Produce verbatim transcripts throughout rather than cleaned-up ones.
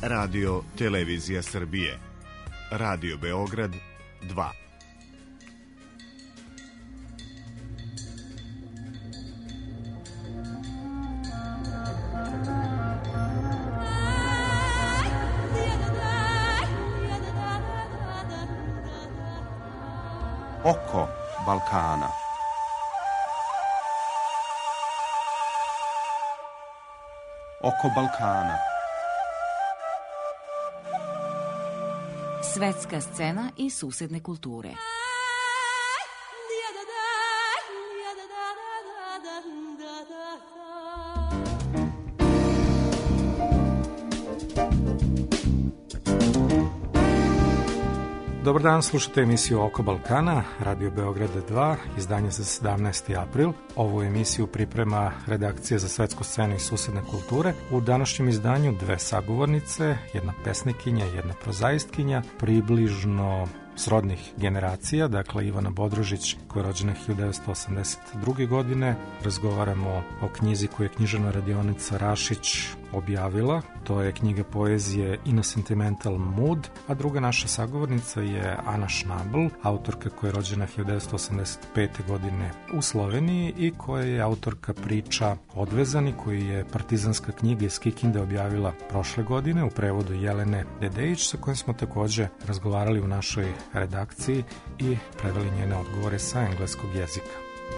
Radio Televizija Srbije, Radio Beograd dva. Oko Balkana. Oko Balkana. Svetska scena i susedne kulture. Dobar dan, slušate emisiju Oko Balkana, Radio Beograda dva, izdanje za sedamnaesti april. Ovu emisiju priprema redakcija za svetsku scenu i susedne kulture. U današnjem izdanju dve sagovornice, jedna pesnikinja i jedna prozaistkinja, približno srodnih generacija, dakle Ivana Bodružić, koja je rođena hiljadu devetsto osamdeset druge. godine. Razgovaramo o knjizi koju je književna radionica Rašić objavila. To je knjiga poezije In a Sentimental Mood, a druga naša sagovornica je Ana Šnabl, autorka koja je rođena hiljadu devetsto osamdeset pete. godine u Sloveniji i koja je autorka priča Odvezani, koji je partizanska knjiga iz Kikinde objavila prošle godine u prevodu Jelene Dedejić, sa kojom smo takođe razgovarali u našoj redakciji i preveli njene odgovore sa engleskog jezika.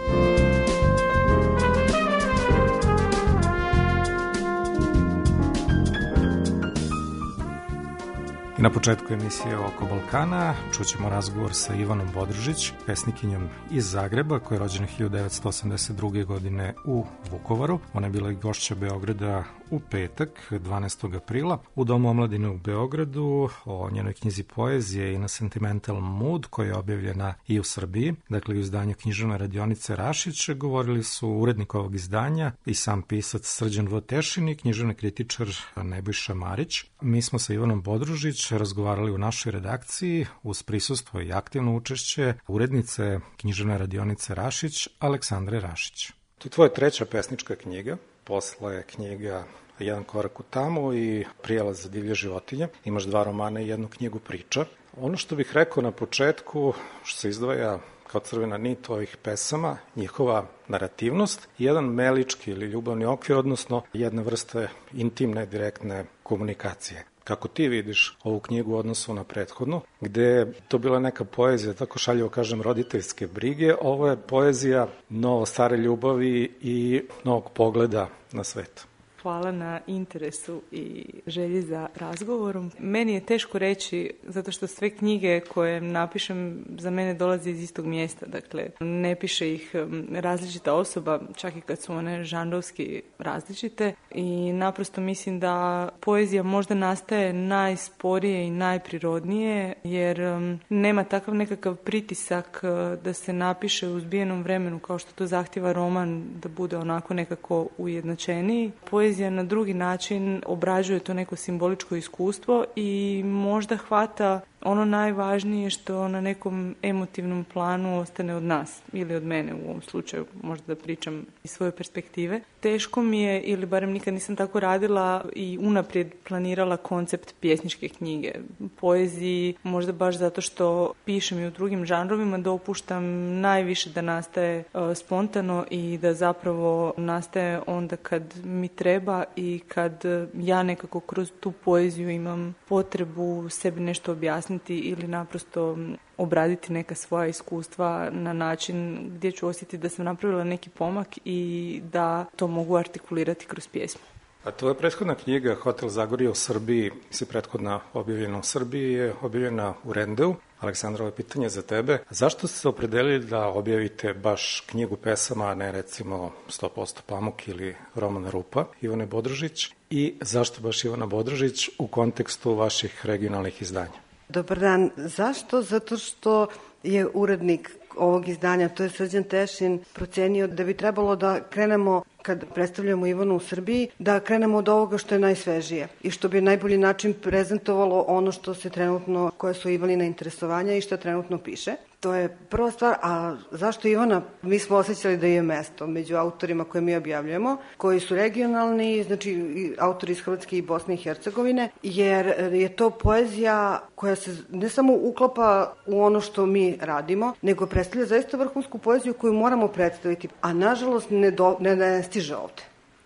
I na početku emisije Oko Balkana čućemo razgovor sa Ivanom Bodružić, pesnikinjom iz Zagreba, koja je rođena hiljadu devetsto osamdeset druge. godine u Vukovaru. Ona je bila i gošća Beograda u petak, dvanaestog aprila, u Domu omladine u Beogradu, o njenoj knjizi poezije In a Sentimental Mood, koja je objavljena i u Srbiji, dakle u izdanju književne radionice Rašić. Govorili su urednik ovog izdanja i sam pisac Srđan V. Tešin i književni kritičar Nebojša Marić. Mi smo sa Ivanom Bodružić razgovarali u našoj redakciji uz prisustvo i aktivno učešće urednice književne radionice Rašić, Aleksandre Rašić. To je tvoja treća pesnička knjiga, posle knjiga Jedan korak u tamu i Prijelaz za divlje životinje. Imaš dva romana i jednu knjigu priča. Ono što bih rekao na početku, što se izdvaja kao crvena nit ovih pesama, njihova narativnost, jedan melički ili ljubavni okvir, odnosno jedna vrsta intimne, direktne komunikacije. Kako ti vidiš ovu knjigu u odnosu na prethodnu, gde je to bila neka poezija, tako šaljivo kažem, roditeljske brige, ovo je poezija novo stare ljubavi i novog pogleda na svet. Hvala na interesu i želji za razgovorom. Meni je teško reći, zato što sve knjige koje napišem za mene dolaze iz istog mjesta. Dakle, ne piše ih različita osoba, čak i kad su one žanrovski različite. I naprosto mislim da poezija možda nastaje najsporije i najprirodnije, jer nema takav nekakav pritisak da se napiše u zbijenom vremenu, kao što to zahtjeva roman, da bude onako nekako ujednačeniji. Poezija na drugi način obrađuje to neko simboličko iskustvo i možda hvata ono najvažnije što na nekom emotivnom planu ostane od nas ili od mene u ovom slučaju, možda da pričam iz svoje perspektive. Teško mi je, ili barem nikad nisam tako radila i unaprijed planirala koncept pjesničke knjige. Poeziji, možda baš zato što pišem i u drugim žanrovima, dopuštam najviše da nastaje uh, spontano i da zapravo nastaje onda kad mi treba i kad ja nekako kroz tu poeziju imam potrebu sebi nešto objasniti ili naprosto obraditi neka svoja iskustva na način gdje ću osjetiti da sam napravila neki pomak i da to mogu artikulirati kroz pjesmu. A tvoja prethodna knjiga Hotel Zagorje u Srbiji, si prethodna objavljena u Srbiji, je objavljena u Rendeu. Aleksandra, ovo je pitanje za tebe. Zašto ste se opredelili da objavite baš knjigu pesama, a ne recimo sto posto pamuk ili Romana Rupa, Ivane Bodružić? I zašto baš Ivana Bodružić u kontekstu vaših regionalnih izdanja? Dobar dan. Zašto? Zato što je urednik ovog izdanja, to je Srđan Tešin, procenio da bi trebalo da krenemo, kad predstavljamo Ivanu u Srbiji, da krenemo od ovoga što je najsvežije i što bi najbolji način prezentovalo ono što se trenutno, koje su Ivanina interesovanja i što trenutno piše. To je prva stvar, a zašto Ivana? Mi smo osjećali da je mesto među autorima koje mi objavljujemo, koji su regionalni, znači autori iz Hrvatske i Bosne i Hercegovine, jer je to poezija koja se ne samo uklapa u ono što mi radimo, nego predstavlja zaista vrhunsku poeziju koju moramo predstaviti, a nažalost ne, do, ne, ne stiže ovde.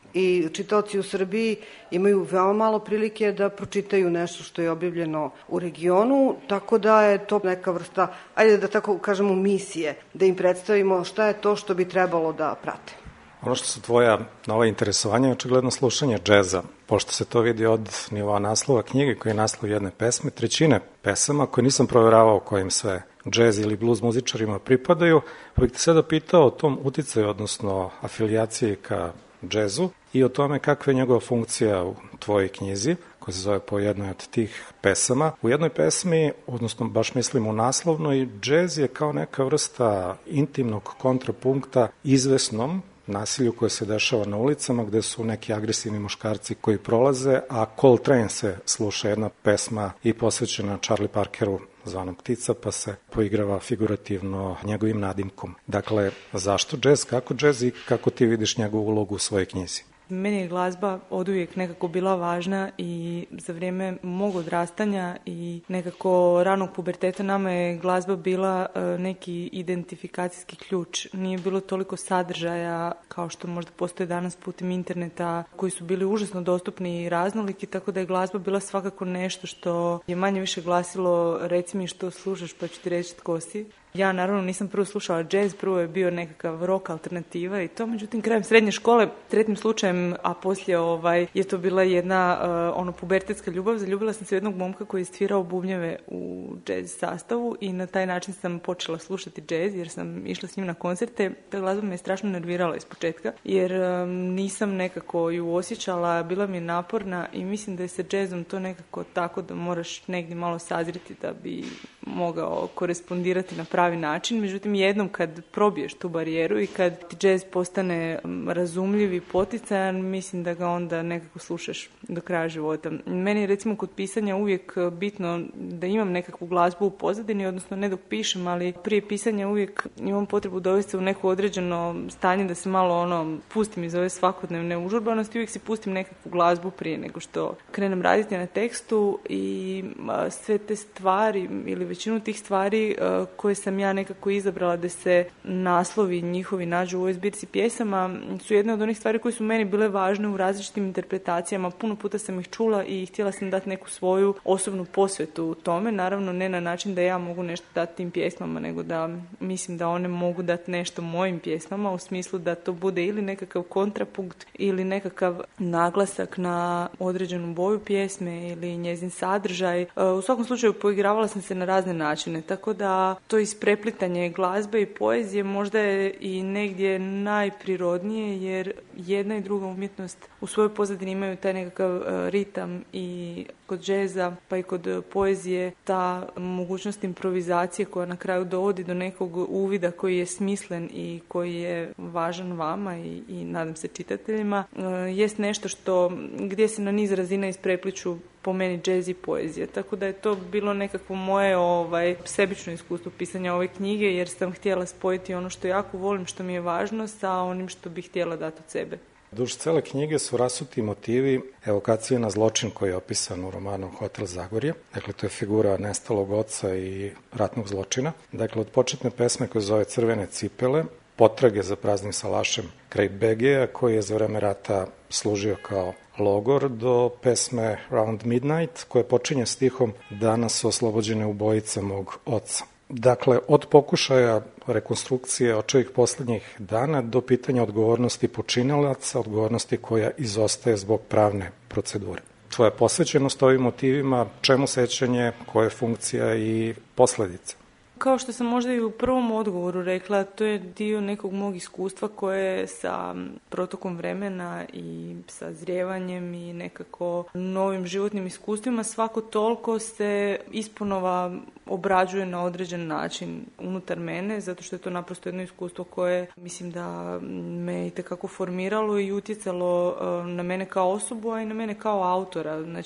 I čitaoci u Srbiji imaju veoma malo prilike da pročitaju nešto što je objavljeno u regionu, tako da je to neka vrsta, ajde da tako kažemo, misije, da im predstavimo šta je to što bi trebalo da prate. Ono što su tvoja nova interesovanja je očigledno slušanje džeza, pošto se to vidi od nivoa naslova knjige koji je naslov jedne pesme, trećine pesama koje nisam proveravao kojim sve džez ili blues muzičarima pripadaju, pa bih te sada pitao o tom uticaju, odnosno afilijacije ka džezu i o tome kakva je njegova funkcija u tvojoj knjizi, koja se zove po jednoj od tih pesama. U jednoj pesmi, odnosno baš mislim u naslovnoj, džez je kao neka vrsta intimnog kontrapunkta izvesnom nasilju koje se dešava na ulicama, gde su neki agresivni muškarci koji prolaze, a Coltrane se sluša, jedna pesma i posvećena Charlie Parkeru, zvanom Ptica, pa se poigrava figurativno njegovim nadimkom. Dakle, zašto džez, kako džez i kako ti vidiš njegovu ulogu u svojoj knjizi? Meni je glazba oduvijek nekako bila važna i za vrijeme mog odrastanja i nekako ranog puberteta nama je glazba bila neki identifikacijski ključ. Nije bilo toliko sadržaja kao što možda postoje danas putem interneta, koji su bili užasno dostupni i raznoliki, tako da je glazba bila svakako nešto što je manje više glasilo reci mi što slušaš pa ću ti reći tko si. Ja naravno nisam prvo slušala džez, prvo je bio nekakav rock alternativa i to, međutim krajem srednje škole, sretnim slučajem, a poslije ovaj, je to bila jedna uh, ono pubertetska ljubav, zaljubila sam se jednog momka koji je svirao bubnjeve u džez sastavu i na taj način sam počela slušati džez jer sam išla s njim na koncerte. Ta glazba me je strašno nervirala iz početka jer um, nisam nekako ju osjećala, bila mi je naporna i mislim da je sa džezom to nekako tako da moraš negdje malo sazriti da bi mogao korespondirati na pravi način. Međutim, jednom kad probiješ tu barijeru i kad ti džez postane razumljiv i poticajan, mislim da ga onda nekako slušaš do kraja života. Meni je recimo kod pisanja uvijek bitno da imam nekakvu glazbu u pozadini, odnosno ne dok pišem, ali prije pisanja uvijek imam potrebu dovesti se u neko određeno stanje da se malo ono pustim iz ove svakodnevne užurbanosti, uvijek si pustim nekakvu glazbu prije nego što krenem raditi na tekstu i sve te stvari ili većinu tih stvari koje sam ja nekako izabrala da se naslovi njihovi nađu u ovoj zbirci pjesama su jedne od onih stvari koje su meni bile važne u različitim interpretacijama. Puno puta sam ih čula i htjela sam dati neku svoju osobnu posvetu u tome. Naravno ne na način da ja mogu nešto dati tim pjesmama, nego da mislim da one mogu dati nešto mojim pjesmama u smislu da to bude ili nekakav kontrapunkt ili nekakav naglasak na određenu boju pjesme ili njezin sadržaj. U svakom slučaju poigravala sam se na razne načine, tako da to ispreplitanje glazbe i poezije možda je i negdje najprirodnije jer jedna i druga umjetnost u svojoj pozadini imaju taj nekakav ritam i kod džeza pa i kod poezije ta mogućnost improvizacije koja na kraju dovodi do nekog uvida koji je smislen i koji je važan vama i, i nadam se čitateljima jest nešto što gdje se na niz razina isprepliču po meni džez i poezija. Tako da je to bilo nekakvo moje ovaj, sebično iskustvo pisanja ove knjige jer sam htjela spojiti ono što jako volim, što mi je važno sa onim što bih htjela dati od sebe. Duž cele knjige su rasuti motivi evokacije na zločin koji je opisan u romanu Hotel Zagorje. Dakle, to je figura nestalog oca i ratnog zločina. Dakle, od početne pesme koja zove Crvene cipele, potrage za praznim salašem kraj Begeja, koji je za vreme rata služio kao logor, do pesme Round Midnight, koja počinje stihom Danas su oslobođene ubojice mog oca. Dakle, od pokušaja rekonstrukcije očevih posljednjih dana do pitanja odgovornosti počinilaca, odgovornosti koja izostaje zbog pravne procedure. Tvoja posvećenost ovim motivima, čemu sećanje, koja je funkcija i posledice? Kao što sam možda i u prvom odgovoru rekla, to je dio nekog mog iskustva koje sa protokom vremena i sa zrijevanjem i nekako novim životnim iskustvima svako toliko se ispunova obrađuje na određen način unutar mene, zato što je to naprosto jedno iskustvo koje mislim da me itekako formiralo i utjecalo na mene kao osobu, a i na mene kao autora. Znači,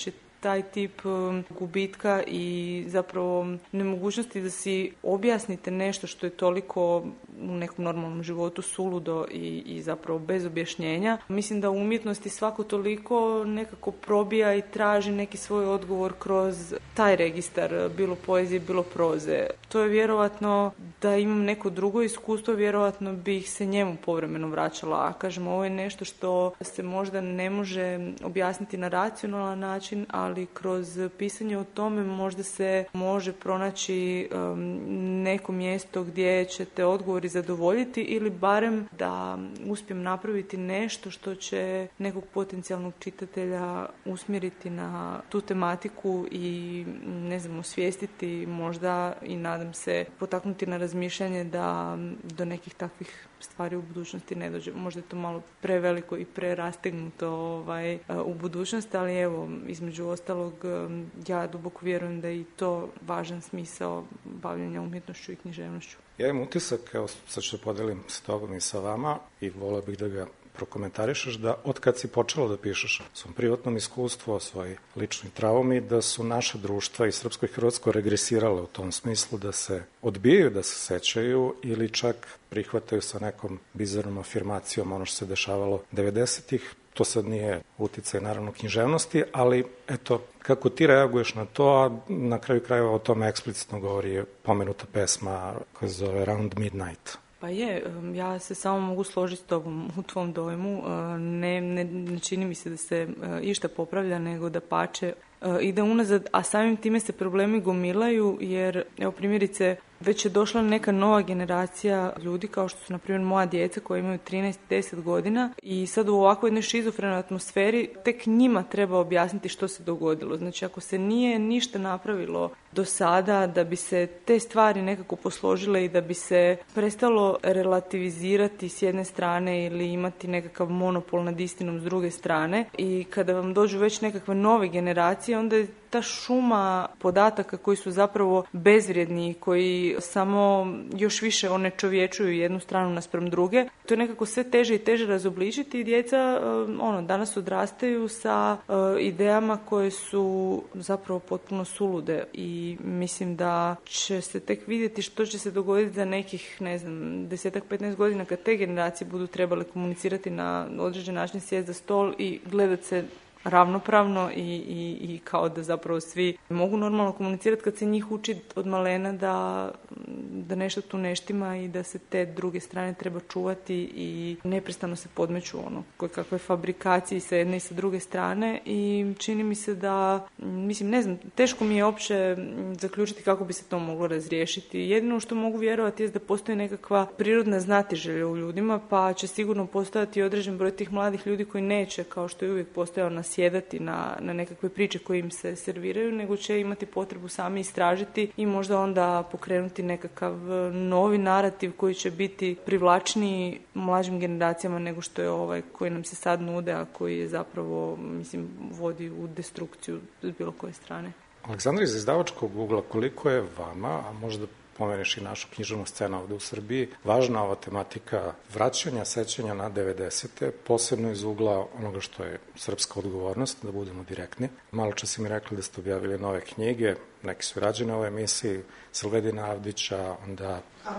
taj tip gubitka i zapravo nemogućnosti da si objasnite nešto što je toliko u nekom normalnom životu suludo i, i zapravo bez objašnjenja. Mislim da u umjetnosti svako toliko nekako probija i traži neki svoj odgovor kroz taj registar, bilo poezije, bilo proze. To je vjerovatno da imam neko drugo iskustvo, vjerovatno bih se njemu povremeno vraćala, a kažem, ovo je nešto što se možda ne može objasniti na racionalan način, ali kroz pisanje o tome možda se može pronaći um, neko mjesto gdje ćete odgovori zadovoljiti ili barem da uspijem napraviti nešto što će nekog potencijalnog čitatelja usmjeriti na tu tematiku i, ne znam, osvijestiti, možda i nadam se potaknuti na razmišljanje da do nekih takvih stvari u budućnosti ne dođe. Možda je to malo preveliko i prerastegnuto ovaj, u budućnosti, ali evo, između ostalog, ja duboko vjerujem da je i to važan smisao bavljenja umjetnošću i književnošću. Ja imam utisak, evo sad ću da podelim s tobom i sa vama i volio bih da ga prokomentarišeš, da od kad si počela da pišeš o svom privatnom iskustvu, o svojoj ličnoj traumi, da su naše društva i srpsko i hrvatsko regresirale u tom smislu da se odbijaju da se sećaju ili čak prihvataju sa nekom bizarnom afirmacijom ono što se dešavalo devedesetih. To sad nije uticaj naravno književnosti, ali eto, kako ti reaguješ na to, a na kraju krajeva o tome eksplicitno govori pomenuta pesma koja se zove Round Midnight. Pa je, ja se samo mogu složiti s tobom u tvom dojmu. Ne, ne, ne čini mi se da se išta popravlja, nego da pače ide unazad, a samim time se problemi gomilaju, jer, evo primjerice, već je došla neka nova generacija ljudi, kao što su, na primjer, moja djeca koja imaju trinaest deset godina i sad u ovakvoj jednoj šizofrenoj atmosferi tek njima treba objasniti što se dogodilo. Znači, ako se nije ništa napravilo do sada da bi se te stvari nekako posložile i da bi se prestalo relativizirati s jedne strane ili imati nekakav monopol nad istinom s druge strane, i kada vam dođu već nekakve nove generacije, onda je ta šuma podataka koji su zapravo bezvrijedni, koji samo još više onečovječuju jednu stranu naspram druge, to je nekako sve teže i teže razobličiti i djeca ono, danas odrastaju sa uh, idejama koje su zapravo potpuno sulude i mislim da će se tek vidjeti što će se dogoditi za nekih, ne znam, desetak, petnaest godina kad te generacije budu trebale komunicirati na određen način, sjest za stol i gledat se ravnopravno i, i, i kao da zapravo svi mogu normalno komunicirati, kad se njih uči od malena da, da nešto tu ne štima i da se te druge strane treba čuvati i neprestano se podmeću ono koje kakve fabrikacije sa jedne i sa druge strane i čini mi se da, mislim, ne znam, teško mi je uopće zaključiti kako bi se to moglo razriješiti. Jedino što mogu vjerovati je da postoji nekakva prirodna znatiželja u ljudima, pa će sigurno postojati određen broj tih mladih ljudi koji neće, kao što je uvijek postojao, nasjedati na, na nekakve priče koje im se serviraju, nego će imati potrebu sami istražiti i možda onda pokrenuti nekakav novi narativ koji će biti privlačniji mlađim generacijama nego što je ovaj koji nam se sad nude, a koji je zapravo, mislim, vodi u destrukciju s bilo koje strane. Aleksandra, iz izdavačkog ugla, koliko je vama, a možda pomeneš i našu književnu scenu ovde u Srbiji, važna ova tematika vraćanja, sećanja na devedesete, posebno iz ugla onoga što je srpska odgovornost, da budemo direktni. Malo čas si mi rekli da ste objavili nove knjige, neki su rađene u ovoj emisiji, Silvedina Avdića, onda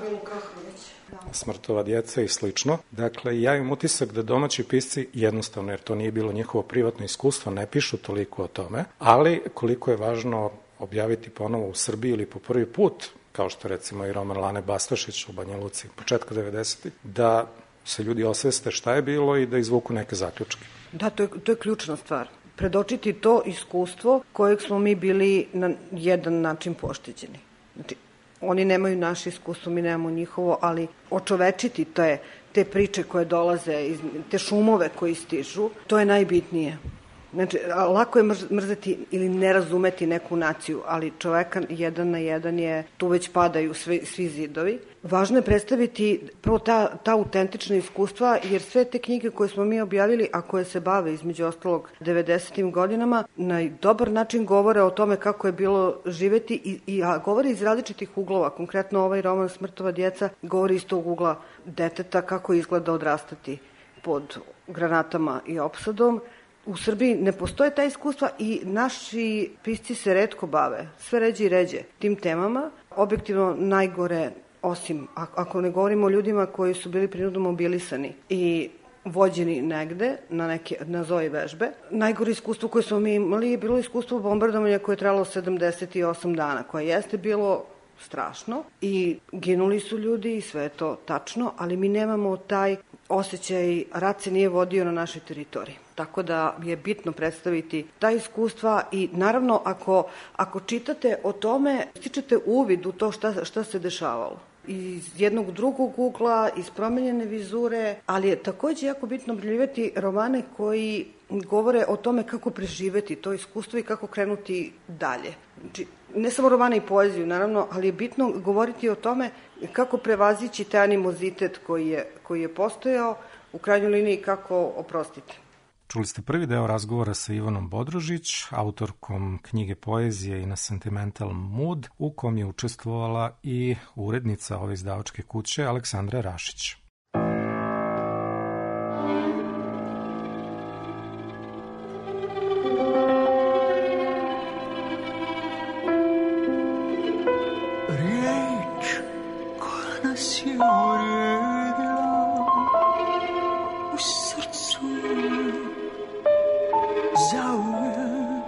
Smrtova djeca i slično. Dakle, ja imam utisak da domaći pisci, jednostavno, jer to nije bilo njihovo privatno iskustvo, ne pišu toliko o tome, ali koliko je važno objaviti ponovo u Srbiji ili po prvi put, kao što recimo i roman Lane Bastašić u Banja Luci početka devedesetih, da se ljudi osveste šta je bilo i da izvuku neke zaključke. Da, to je, to je ključna stvar. Predočiti to iskustvo kojeg smo mi bili na jedan način pošteđeni. Znači, oni nemaju naše iskustvo, mi nemamo njihovo, ali očovečiti te, te priče koje dolaze, iz, te šumove koji stižu, to je najbitnije. Znači, lako je mrzeti ili ne razumeti neku naciju, ali čoveka jedan na jedan je, tu već padaju svi, svi zidovi. Važno je predstaviti prvo ta, ta autentična iskustva, jer sve te knjige koje smo mi objavili, a koje se bave između ostalog devedesetim godinama, na dobar način govore o tome kako je bilo živeti i, i a govore iz različitih uglova. Konkretno ovaj roman Smrtova djeca govori iz tog ugla deteta kako izgleda odrastati pod granatama i opsadom. u Srbiji ne postoje ta iskustva i naši pisci se retko bave, sve ređe i ređe, tim temama. Objektivno najgore, osim ako ne govorimo o ljudima koji su bili prinudno mobilisani i vođeni negde na neke nazovi vežbe. Najgore iskustvo koje smo mi imali je bilo iskustvo bombardovanja koje je trajalo sedamdeset osam dana, koje jeste bilo strašno i ginuli su ljudi i sve je to tačno, ali mi nemamo taj osjećaj, rat se nije vodio na našoj teritoriji. Tako da je bitno predstaviti ta iskustva i naravno ako, ako čitate o tome, stičete uvid u to šta, šta se dešavalo. Iz jednog drugog ugla, iz promenjene vizure, ali je takođe jako bitno objavljivati romane koji govore o tome kako preživeti to iskustvo i kako krenuti dalje. Znači, ne samo romane i poeziju, naravno, ali je bitno govoriti o tome kako prevazići taj animozitet koji je, koji je postojao, u krajnjoj liniji kako oprostiti. Čuli ste prvi deo razgovora sa Ivanom Bodružić, autorkom knjige poezije In a Sentimental Mood, u kom je učestvovala i urednica ove izdavačke kuće Aleksandra Rašić. Riječ koja nas je uvrijedila u srcu zauvijek.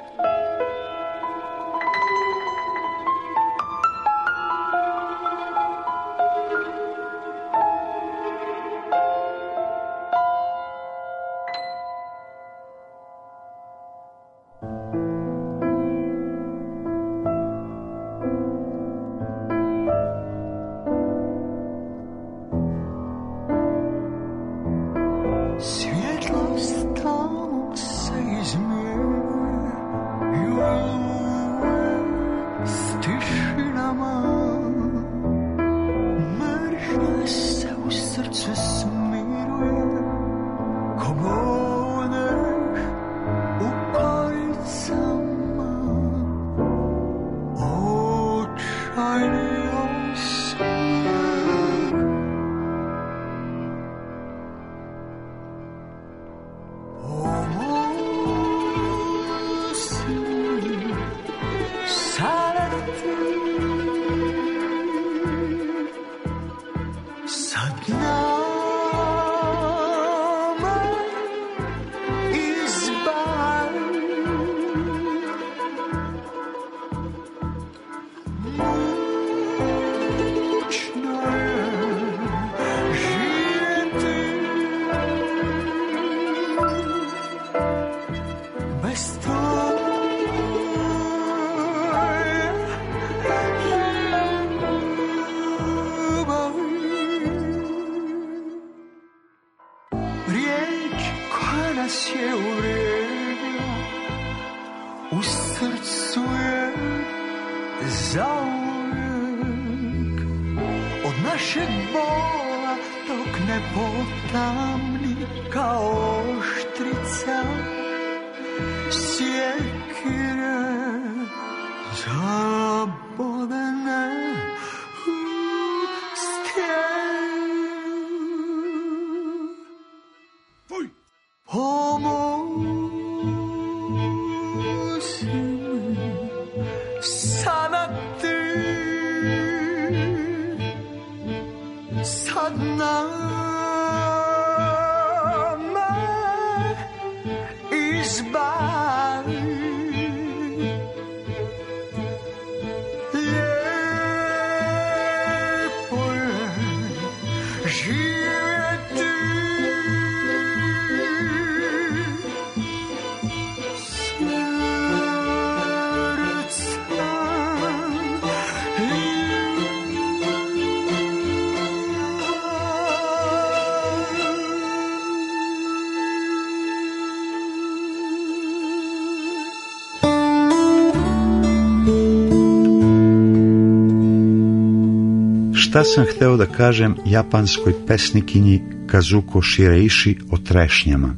Šta sam hteo da kažem japanskoj pesnikinji Kazuko Shireishi o trešnjama?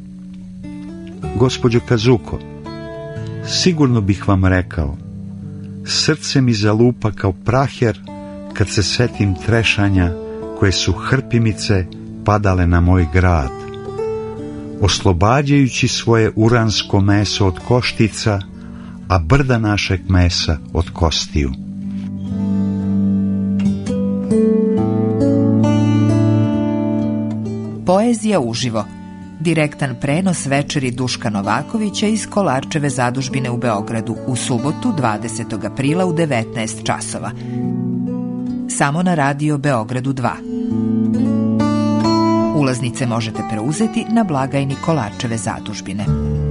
Gospođo Kazuko, sigurno bih vam rekao, srce mi zalupa kao praher kad se setim trešanja koje su hrpimice padale na moj grad. oslobađajući svoje uransko meso od koštica, a brda našeg mesa od kostiju. Poezija uživo. Direktan prenos večeri Duška Novakovića iz Kolarčeve zadužbine u Beogradu u subotu dvadesetog aprila u devetnaest časova. Samo na Radio Beogradu dva. Ulaznice možete preuzeti na blagajni Kolarčeve zadužbine.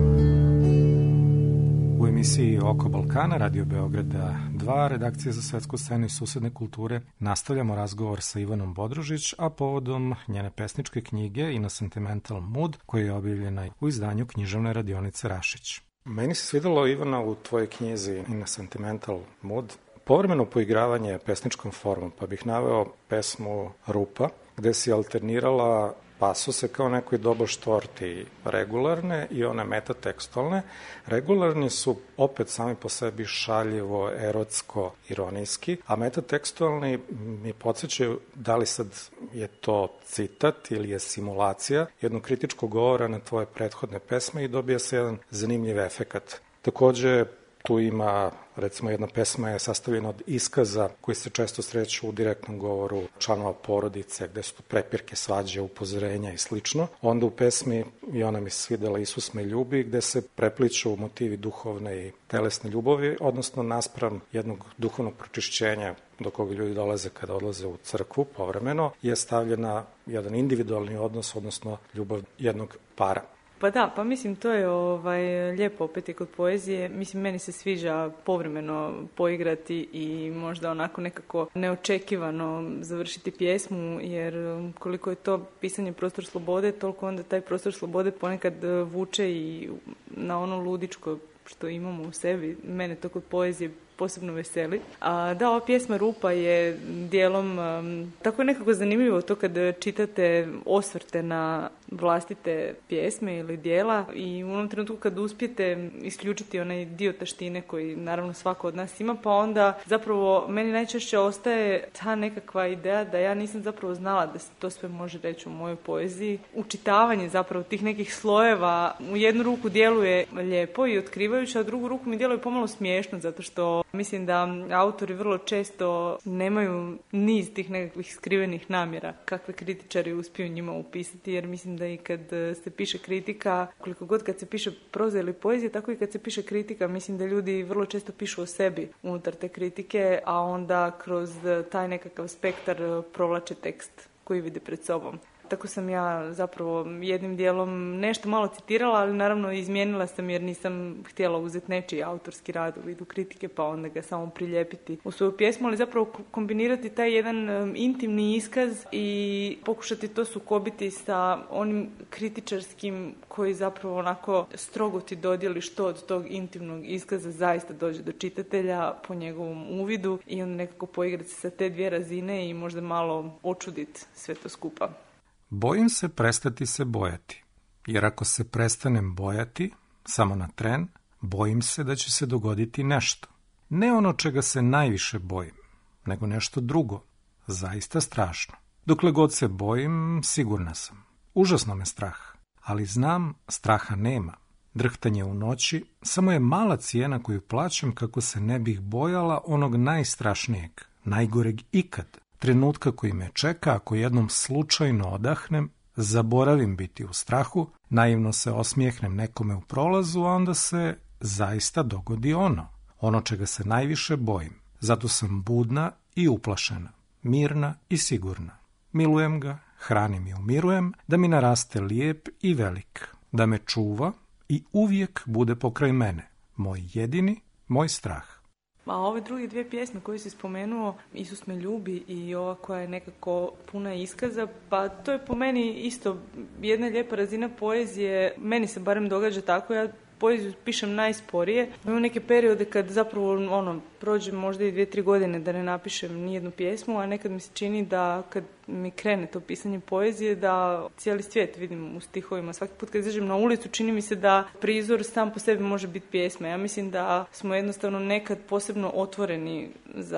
U emisiji Oko Balkana, Radio Beograda dva, redakcija za svetsku scenu i susedne kulture, nastavljamo razgovor sa Ivanom Bodružić, a povodom njene pesničke knjige In a Sentimental Mood, koja je objavljena u izdanju književne radionice Rašić. Meni se svidelo, Ivana, u tvojoj knjizi In a Sentimental Mood povremeno poigravanje pesničkom formom, pa bih naveo pesmu Rupa, gde si alternirala pasuse kao nekoj dobo štorti regularne i one metatekstualne. Regularni su opet sami po sebi šaljivo, erotsko, ironijski, a metatekstualni mi podsjećaju da li sad je to citat ili je simulacija jednog kritičkog govora na tvoje prethodne pesme i dobija se jedan zanimljiv efekat. Takođe, tu ima, recimo, jedna pesma je sastavljena od iskaza koji se često sreću u direktnom govoru članova porodice, gde su tu prepirke, svađe, upozorenja i slično. Onda u pesmi, i ona mi se svidela, Isus me ljubi, gde se prepliču motivi duhovne i telesne ljubavi, odnosno naspram jednog duhovnog pročišćenja do koga ljudi dolaze kada odlaze u crkvu povremeno, je stavljena jedan individualni odnos, odnosno ljubav jednog para. Pa da, pa mislim to je ovaj, lijepo opet i kod poezije. Mislim, meni se sviđa povremeno poigrati i možda onako nekako neočekivano završiti pjesmu, jer koliko je to pisanje prostor slobode, toliko onda taj prostor slobode ponekad vuče i na ono ludičko što imamo u sebi. Mene to kod poezije posebno veseli. A da, ova pjesma Rupa je dijelom, um, tako je nekako zanimljivo to kad čitate osvrte na vlastite pjesme ili dijela i u onom trenutku kad uspijete isključiti onaj dio taštine koji naravno svako od nas ima, pa onda zapravo meni najčešće ostaje ta nekakva ideja da ja nisam zapravo znala da se to sve može reći u mojoj poeziji. Učitavanje zapravo tih nekih slojeva u jednu ruku djeluje lijepo i otkrivajuće, a u drugu ruku mi djeluje pomalo smiješno, zato što mislim da autori vrlo često nemaju niz tih nekakvih skrivenih namjera kakve kritičari uspiju njima upisati, jer mislim da i kad se piše kritika, koliko god kad se piše proza ili poezija, tako i kad se piše kritika, mislim da ljudi vrlo često pišu o sebi unutar te kritike, a onda kroz taj nekakav spektar provlače tekst koji vide pred sobom. Tako sam ja zapravo jednim dijelom nešto malo citirala, ali naravno izmijenila sam jer nisam htjela uzeti nečiji autorski rad u vidu kritike, pa onda ga samo prilijepiti u svoju pjesmu, ali zapravo kombinirati taj jedan um, intimni iskaz i pokušati to sukobiti sa onim kritičarskim koji zapravo onako strogo ti dodijeli što od tog intimnog iskaza zaista dođe do čitatelja po njegovom uvidu i onda nekako poigrati sa te dvije razine i možda malo očuditi sve to skupa. Bojim se prestati se bojati, jer ako se prestanem bojati, samo na tren, bojim se da će se dogoditi nešto. Ne ono čega se najviše bojim, nego nešto drugo, zaista strašno. Dokle god se bojim, sigurna sam. Užasno me strah, ali znam, straha nema. Drhtanje u noći samo je mala cijena koju plaćam kako se ne bih bojala onog najstrašnijeg, najgoreg ikad. Trenutka koji me čeka ako jednom slučajno odahnem, zaboravim biti u strahu, naivno se osmijehnem nekome u prolazu, a onda se zaista dogodi ono, ono čega se najviše bojim. Zato sam budna i uplašena, mirna i sigurna. Milujem ga, hranim i umirujem, da mi naraste lijep i velik, da me čuva i uvijek bude pokraj mene, moj jedini, moj strah. A ove druge dvije pjesme koje si spomenuo, Isus me ljubi i ova koja je nekako puna iskaza, pa to je po meni isto jedna lijepa razina poezije. Meni se barem događa tako, ja poeziju pišem najsporije. Imam neke periode kad zapravo ono, prođe možda i dvije, tri godine da ne napišem nijednu pjesmu, a nekad mi se čini da kad mi krene to pisanje poezije, da cijeli svijet vidim u stihovima. Svaki put kad izađem na ulicu čini mi se da prizor sam po sebi može biti pjesma. Ja mislim da smo jednostavno nekad posebno otvoreni za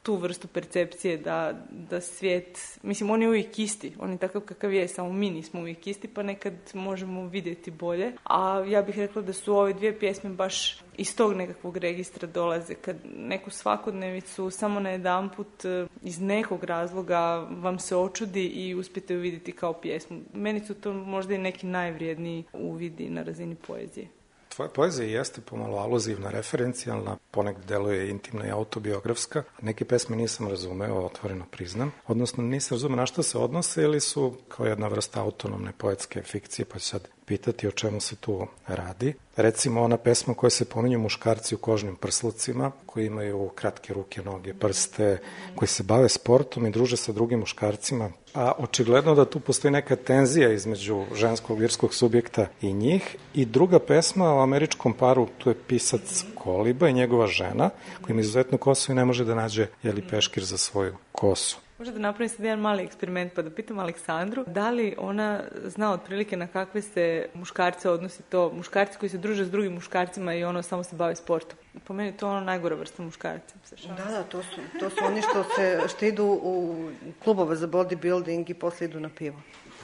tu vrstu percepcije da, da svijet, mislim, on je uvijek isti, on je takav kakav je, samo mi nismo uvijek isti, pa nekad možemo vidjeti bolje. A ja bih rekla da su ove dvije pjesme baš iz tog nekakvog registra dolaze, kad neku svakodnevicu samo na jedanput iz nekog razloga vam se očudi i uspijete ju vidjeti kao pjesmu. Meni su to možda i neki najvrijedniji uvidi na razini poezije. Tvoja poezija jeste pomalo aluzivna, referencijalna, ponekad deluje intimna i autobiografska. Neke pesme nisam razumeo, otvoreno priznam. Odnosno nisam razumeo na što se odnose ili su kao jedna vrsta autonomne poetske fikcije, pa ću sad pitati o čemu se tu radi. Recimo ona pesma koja se pominju muškarci u kožnim prslucima, koji imaju kratke ruke, noge, prste, koji se bave sportom i druže sa drugim muškarcima. A očigledno da tu postoji neka tenzija između ženskog lirskog subjekta i njih. I druga pesma o američkom paru, tu je pisac Koliba i njegova žena, koja ima izuzetnu kosu i ne može da nađe jeli peškir za svoju kosu. Možda da napravim sad jedan mali eksperiment pa da pitam Aleksandru da li ona zna otprilike na kakve se muškarce odnosi to, muškarci koji se druže s drugim muškarcima i ono samo se bave sportom. Po meni to ono najgora vrsta muškarca. Da, da, to su, to su oni što, se, što idu u klubove za bodybuilding i posle idu na pivo.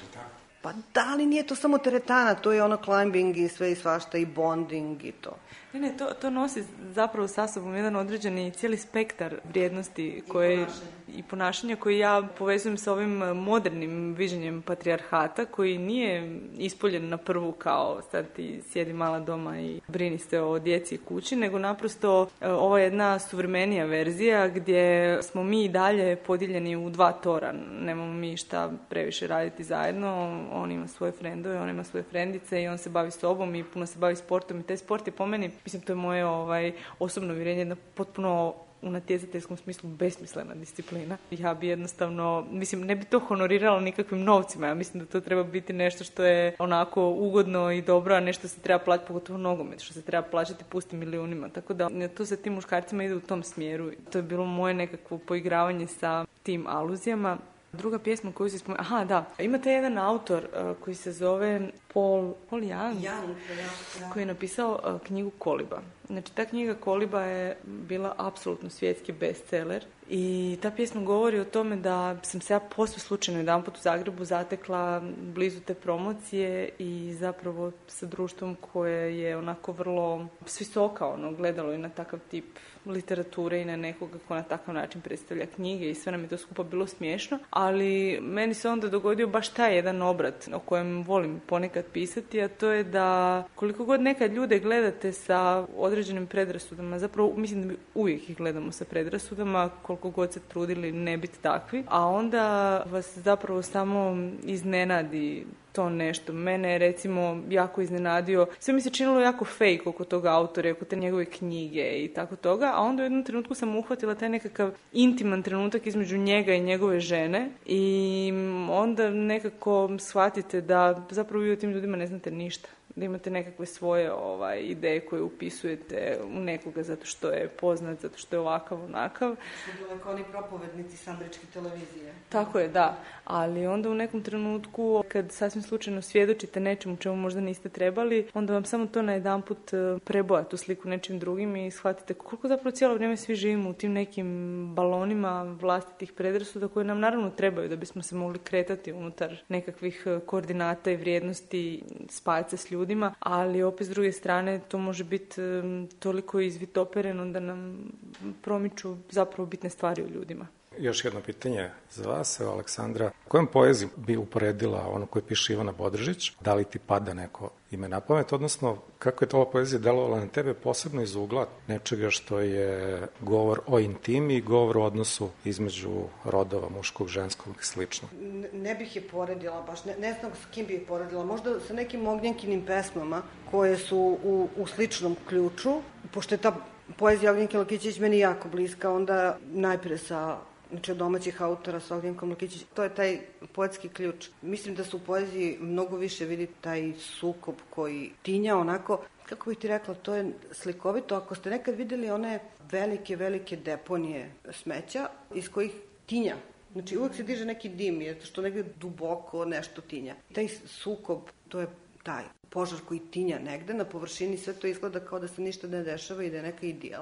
Pa da li nije to samo teretana, to je ono climbing i sve i svašta i bonding i to. Ne, ne, to, to nosi zapravo sa sobom jedan određeni cijeli spektar vrijednosti koje, i, ponašanja. i ponašanja koje ja povezujem sa ovim modernim viđenjem patrijarhata koji nije ispoljen na prvu kao sad ti sjedi mala doma i brini se o djeci i kući, nego naprosto ovo je jedna suvremenija verzija gdje smo mi i dalje podijeljeni u dva tora. Nemamo mi šta previše raditi zajedno, on ima svoje frendove, on ima svoje frendice i on se bavi sobom i puno se bavi sportom i taj sport je po meni, mislim, to je moje ovaj, osobno uvjerenje, jedna potpuno u natjecateljskom smislu besmislena disciplina. Ja bi jednostavno, mislim, ne bi to honorirala nikakvim novcima. Ja mislim da to treba biti nešto što je onako ugodno i dobro, a nešto se treba plaćati, pogotovo nogomet, što se treba plaćati pustim milijunima. Tako da to sa tim muškarcima ide u tom smjeru. To je bilo moje nekakvo poigravanje sa tim aluzijama. Druga pjesma koju se spomenuo, aha da, imate jedan autor uh, koji se zove Paul, Paul Young, Young ja. koji je napisao uh, knjigu Koliba. Znači ta knjiga Koliba je bila apsolutno svjetski bestseller i ta pjesma govori o tome da sam se ja posve slučajno jedanput u Zagrebu zatekla blizu te promocije i zapravo sa društvom koje je onako vrlo s visoka ono, gledalo i na takav tip literature i na nekoga ko na takav način predstavlja knjige i sve nam je to skupa bilo smiješno, ali meni se onda dogodio baš taj jedan obrat o kojem volim ponekad pisati, a to je da koliko god nekad ljude gledate sa određenim predrasudama, zapravo mislim da mi uvijek ih gledamo sa predrasudama, koliko god se trudili ne biti takvi, a onda vas zapravo samo iznenadi to nešto. Mene je recimo jako iznenadio, sve mi se činilo jako fake oko toga autora, oko te njegove knjige i tako toga, a onda u jednom trenutku sam uhvatila taj nekakav intiman trenutak između njega i njegove žene i onda nekako shvatite da zapravo vi o tim ljudima ne znate ništa. Da imate nekakve svoje ovaj, ideje koje upisujete u nekoga zato što je poznat, zato što je ovakav, onakav. Što je bilo kao oni propovednici s američke televizije. Tako je, da. Ali onda u nekom trenutku, kad sasvim slučajno svjedočite nečemu čemu možda niste trebali, onda vam samo to na jedanput preboja tu sliku nečim drugim i shvatite koliko zapravo cijelo vrijeme svi živimo u tim nekim balonima vlastitih predrasuda koje nam naravno trebaju da bismo se mogli kretati unutar nekakvih koordinata i vrijednosti, spajati se s ljudima. Ljudima, ali opet s druge strane to može biti um, toliko izvitopereno da nam promiču zapravo bitne stvari u ljudima. Još jedno pitanje za vas, evo Aleksandra. Kojom poeziju bi uporedila ono koje piše Ivana Bodržić? Da li ti pada neko ime na pamet? Odnosno, kako je to ova poezija delovala na tebe posebno iz ugla nečega što je govor o intimi i govor o odnosu između rodova, muškog, ženskog i slično? Ne, ne bih je poredila baš, ne, ne znam s kim bi je poredila. Možda sa nekim Ognjenkinim pesmama koje su u, u sličnom ključu. Pošto je ta poezija Ognjenke Lakićević meni jako bliska, onda najprije sa znači od domaćih autora sa Ognjenkom Lakićević. To je taj poetski ključ. Mislim da se u poeziji mnogo više vidi taj sukob koji tinja onako, kako bih ti rekla, to je slikovito. Ako ste nekad vidjeli one velike, velike deponije smeća iz kojih tinja, znači uvijek se diže neki dim, jer što negdje duboko nešto tinja. Taj sukob, to je taj požar koji tinja negde na površini, sve to izgleda kao da se ništa ne dešava i da je neka idijela.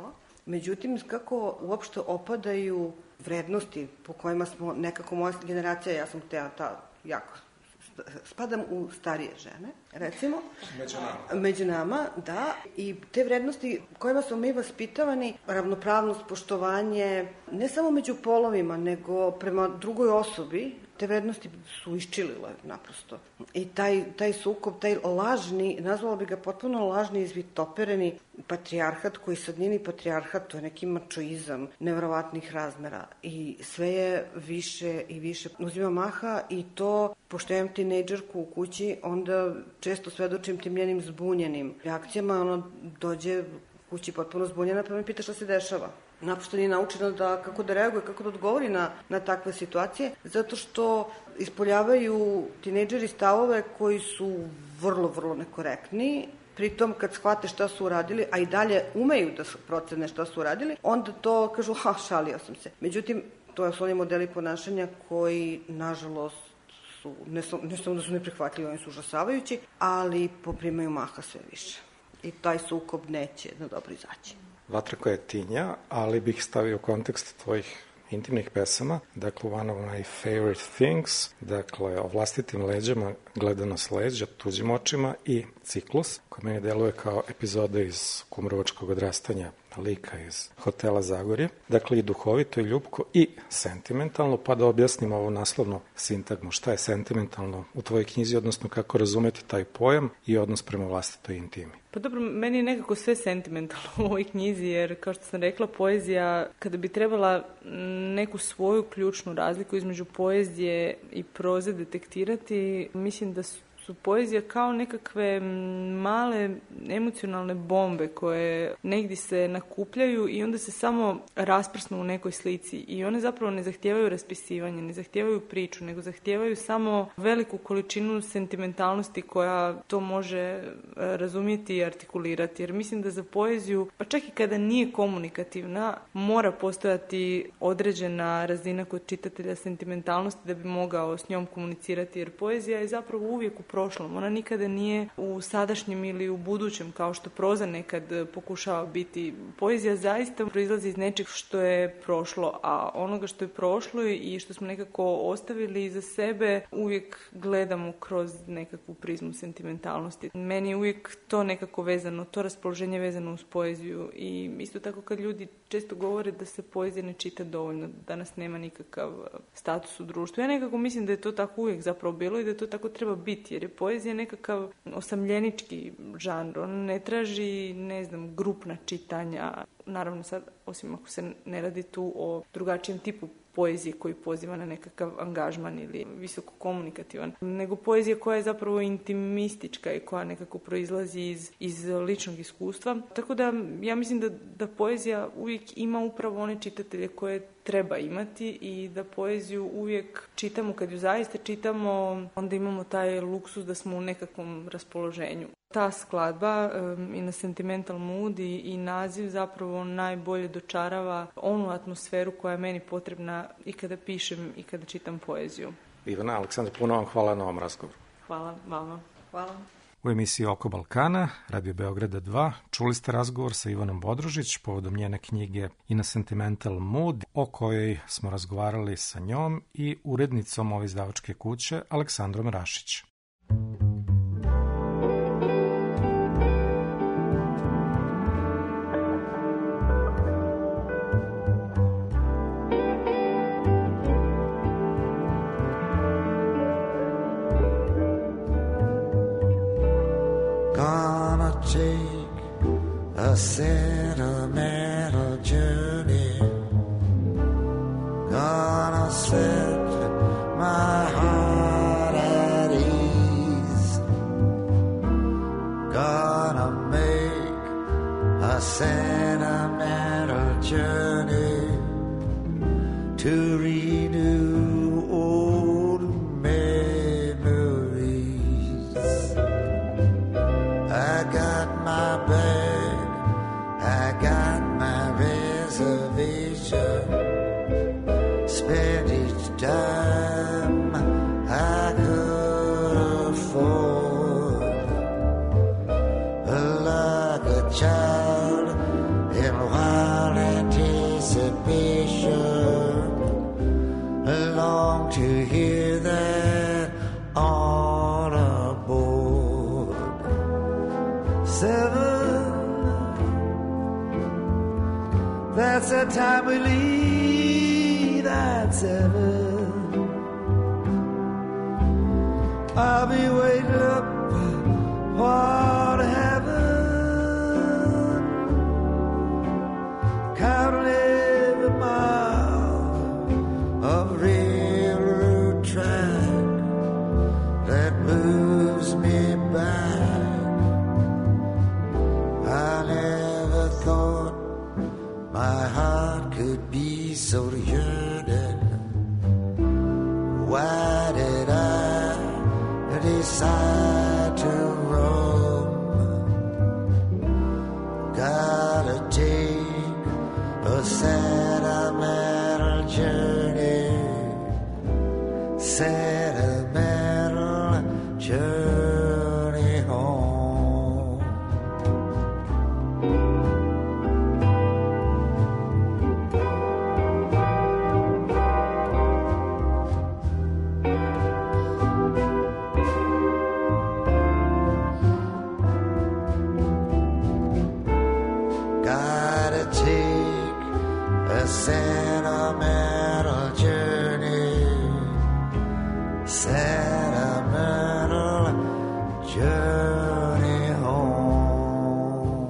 Međutim, kako uopšte opadaju vrednosti po kojima smo nekako, moja generacija, ja sam te, ta, jako spadam u starije žene, recimo. Među nama. Među nama, da. I te vrednosti kojima smo mi vaspitavani, ravnopravnost, poštovanje, ne samo među polovima, nego prema drugoj osobi, te vrednosti su iščilile naprosto. I taj, taj sukob, taj lažni, nazvala bi ga potpuno lažni, izvitopereni patrijarhat, koji sad nije ni patrijarhat, to je neki mačoizam nevjerovatnih razmera. I sve je više i više uzima maha i to, pošto imam tinejdžerku u kući, onda često svedočim tim njenim zbunjenim reakcijama, ona dođe kući potpuno zbunjena, pa me pita šta se dešava. Naprosto nije naučena da, kako da reaguje, kako da odgovori na, na takve situacije, zato što ispoljavaju tinejdžeri stavove koji su vrlo, vrlo nekorektni. Pritom, kad shvate šta su uradili, a i dalje umeju da procene šta su uradili, onda to kažu, ha, šalio sam se. Međutim, to su oni modeli ponašanja koji, nažalost, su, ne, ne samo da su neprihvatljivi, oni su užasavajući, ali poprimaju maha sve više. I taj sukob neće na dobro izaći. Vatra koja je tinja, ali bih stavio u kontekst tvojih intimnih pesama, dakle One of my favorite things, dakle o vlastitim leđama, gledano s leđa, tuđim očima i Ciklus, koji meni deluje kao epizoda iz kumrovačkog odrastanja lika iz Hotela Zagorje, dakle i duhovito i ljubko i sentimentalno, pa da objasnim ovu naslovnu sintagmu, šta je sentimentalno u tvojoj knjizi, odnosno kako razumeti taj pojam i odnos prema vlastitoj intimi. Pa dobro, meni je nekako sve sentimentalno u ovoj knjizi, jer kao što sam rekla, poezija, kada bi trebala neku svoju ključnu razliku između poezije i proze detektirati, mislim da su su poezija kao nekakve male emocionalne bombe koje negdje se nakupljaju i onda se samo rasprsnu u nekoj slici i one zapravo ne zahtijevaju raspisivanje, ne zahtijevaju priču, nego zahtijevaju samo veliku količinu sentimentalnosti koja to može razumjeti i artikulirati. Jer mislim da za poeziju, pa čak i kada nije komunikativna, mora postojati određena razina kod čitatelja sentimentalnosti da bi mogao s njom komunicirati, jer poezija je zapravo uvijek u prošlom. Ona nikada nije u sadašnjem ili u budućem, kao što proza nekad pokušava biti. Poezija zaista proizlazi iz nečeg što je prošlo, a onoga što je prošlo i što smo nekako ostavili iza sebe uvijek gledamo kroz nekakvu prizmu sentimentalnosti. Meni je uvijek to nekako vezano, to raspoloženje vezano uz poeziju i isto tako kad ljudi često govore da se poezija ne čita dovoljno, da danas nema nikakav status u društvu. Ja nekako mislim da je to tako uvijek zapravo bilo i da to tako treba biti, jer je poezija nekakav osamljenički žanr. On ne traži, ne znam, grupna čitanja. Naravno sad, osim ako se ne radi tu o drugačijem tipu poezije koji poziva na nekakav angažman ili visoko komunikativan, nego poezija koja je zapravo intimistička i koja nekako proizlazi iz, iz ličnog iskustva. Tako da ja mislim da, da poezija uvijek ima upravo one čitatelje koje treba imati i da poeziju uvijek čitamo, kad ju zaista čitamo, onda imamo taj luksus da smo u nekakvom raspoloženju. Ta skladba um, i na Sentimental Mood i, i naziv zapravo najbolje dočarava onu atmosferu koja je meni potrebna i kada pišem i kada čitam poeziju. Ivana, Aleksandra, puno vam hvala na ovom razgovoru. Hvala vama. Hvala. U emisiji Oko Balkana, Radio Beograda dva, čuli ste razgovor sa Ivanom Bodružić povodom njene knjige I na Sentimental Mood, o kojoj smo razgovarali sa njom i urednicom ove izdavačke kuće Aleksandrom Rašić. A sentimental journey, gonna set my heart at ease, gonna make a sentimental journey to renew old memories. I got my bag, I got my reservation, spent each dime I could afford, like a child in wild That's the time we leave at seven. I'll be waiting up for heaven, counting every mile of railroad track that moves me back. I never thought my heart could be so yearning. Why did I decide to roam? Gotta take a sentimental journey, sentimental journey home. Gotta take a sentimental journey, sentimental journey home.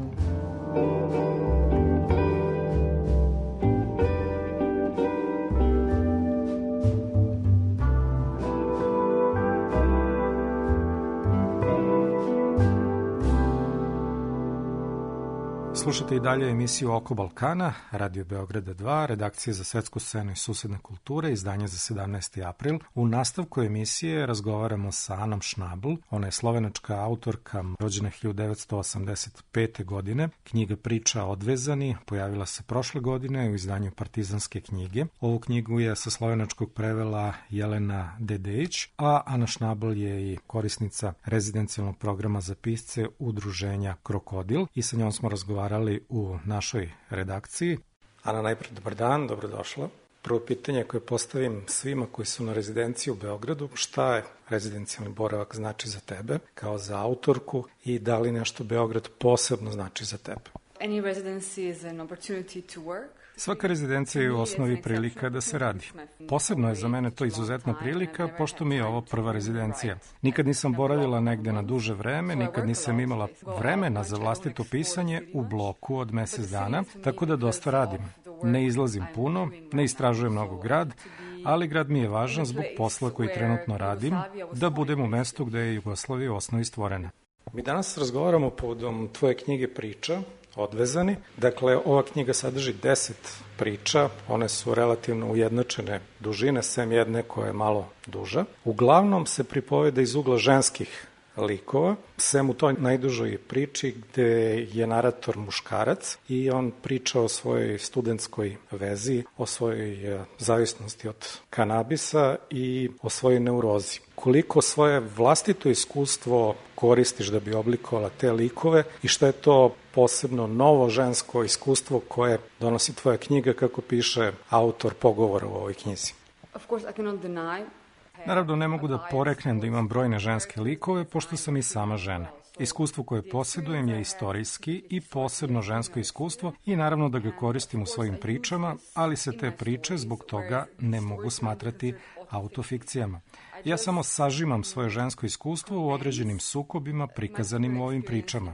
Slušate i dalje emisiju Oko Balkana, Radio Beograda dva, redakcije za svetsku scenu i susedne kulture, izdanje za sedamnaesti april. U nastavku emisije razgovaramo sa Anom Schnabel. Ona je slovenačka autorka, rođena hiljadu devetsto osamdeset pete. godine. Knjiga Priča odvezani pojavila se prošle godine u izdanju Partizanske knjige. Ovu knjigu je sa slovenačkog prevela Jelena Dedejić, a Ana Schnabel je i korisnica rezidencijalnog programa za pisce Udruženja Krokodil i sa njom smo razgovarali u našoj redakciji. Ana, najprej dobar dan, dobrodošla. Prvo pitanje koje postavim svima koji su na rezidenciji u Beogradu, šta je rezidencijalni boravak znači za tebe kao za autorku i da li nešto Beograd posebno znači za tebe? Any residency is an opportunity to work. Svaka rezidencija je u osnovi prilika da se radi. Posebno je za mene to izuzetna prilika, pošto mi je ovo prva rezidencija. Nikad nisam boravila negde na duže vreme, nikad nisam imala vremena za vlastito pisanje u bloku od mesec dana, tako da dosta radim. Ne izlazim puno, ne istražujem mnogo grad, ali grad mi je važan zbog posla koji trenutno radim, da budem u mestu gde je Jugoslavija u osnovi stvorena. Mi danas razgovaramo povodom tvoje knjige Priča odvezani. Dakle, ova knjiga sadrži deset priča, one su relativno ujednačene dužine, sem jedne koja je malo duža. Uglavnom se pripoveda iz ugla ženskih likova, sem u toj najdužoj priči gde je narator muškarac i on priča o svojoj studentskoj vezi, o svojoj zavisnosti od kanabisa i o svojoj neurozi. Koliko svoje vlastito iskustvo koristiš da bi oblikovala te likove i šta je to posebno novo žensko iskustvo koje donosi tvoja knjiga, kako piše autor pogovora u ovoj knjizi? Of course, I cannot deny. Naravno, ne mogu da poreknem da imam brojne ženske likove, pošto sam i sama žena. Iskustvo koje posjedujem je istorijski i posebno žensko iskustvo i naravno da ga koristim u svojim pričama, ali se te priče zbog toga ne mogu smatrati autofikcijama. Ja samo sažimam svoje žensko iskustvo u određenim sukobima prikazanim u ovim pričama.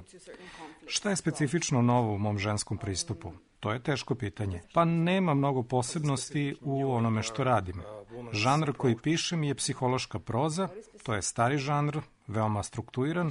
Šta je specifično novo u mom ženskom pristupu? To je teško pitanje. Pa nema mnogo posebnosti u onome što radim. Žanr koji pišem je psihološka proza, to je stari žanr, veoma strukturiran,